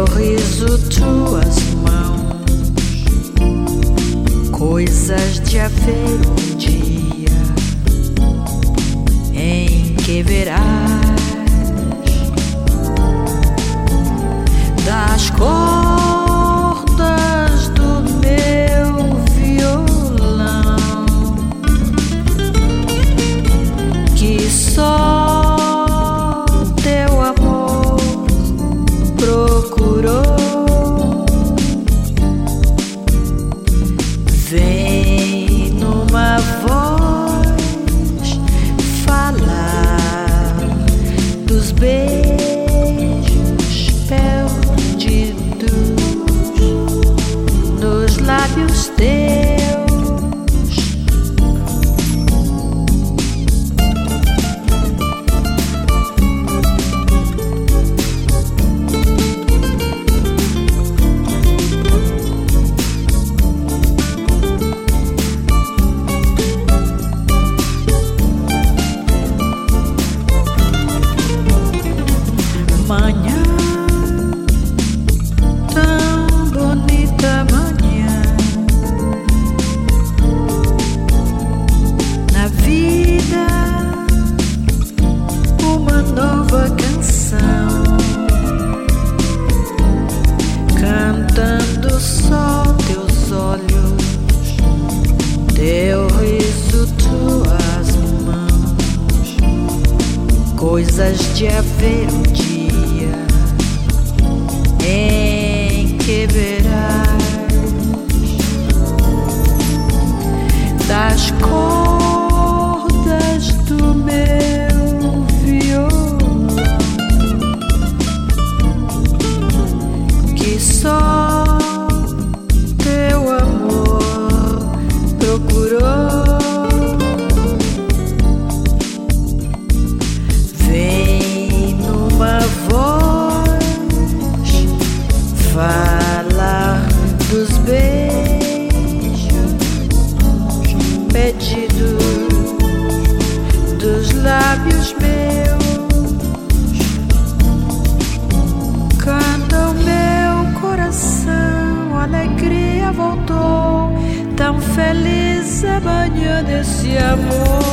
teu riso, tuas mãos, coisas de haver um dia em que verás das cordas do meu violão que só teu amor procurou. Vem numa voz falar dos beijos perdidos nos lábios teus. Manhã, tão bonita manhã, na vida uma nova canção, cantando só teus olhos, teu riso, tuas mãos, coisas de haver um dia em que verás das cordas do meu violão que só teu amor procurou. Vem numa voz falar dos beijos pedidos dos lábios meus. Canta o meu coração, a alegria voltou, tão feliz a manhã desse amor.